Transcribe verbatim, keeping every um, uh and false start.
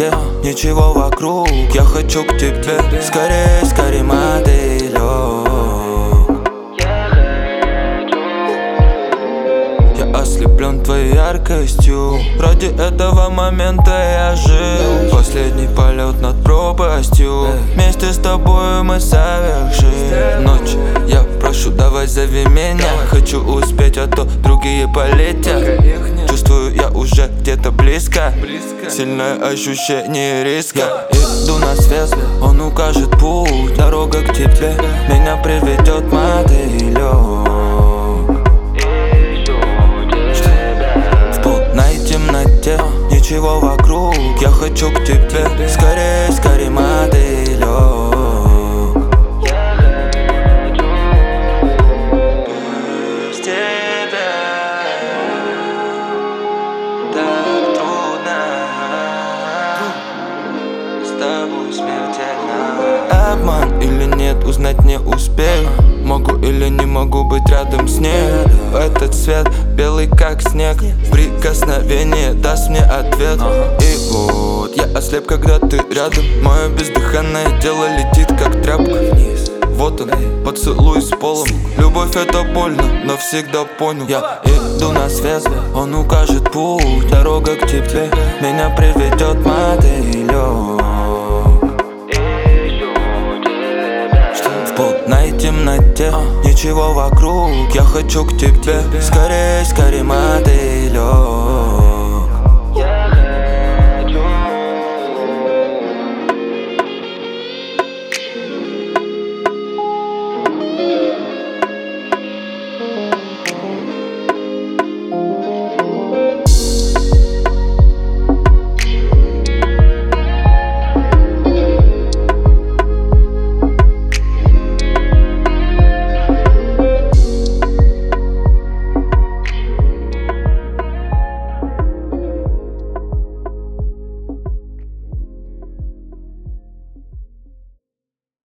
темноте, ничего вокруг. Я хочу к тебе, скорее, скорее, мотылёк. Я ослеплен твоей яркостью. Ради этого момента я жил. Последний полет над пропастью. Вместе с тобой мы совершим ночь. Я прошу, давай зови меня. Хочу успеть, а то другие полетят. Чувствую, я уже где-то близко. Сильное ощущение риска. Иду на свет, он укажет путь. Дорога к тебе меня приведет, мотылёк. В полной темноте, ничего вокруг. Я хочу к тебе, скорее, скорее, мотылёк. Обман или нет, узнать не успею. Могу или не могу быть рядом с ней. Этот свет белый как снег. Прикосновение даст мне ответ. И вот я ослеп, когда ты рядом. Мое бездыханное тело летит как тряпка вниз. Вот он, поцелуй с полом. Любовь это больно, но всегда понял. Я иду на свет, он укажет путь. Дорога к тебе меня приведет, мотылёк. В полной темноте, ничего вокруг. Я хочу к тебе, скорее, скорее, мотылёк.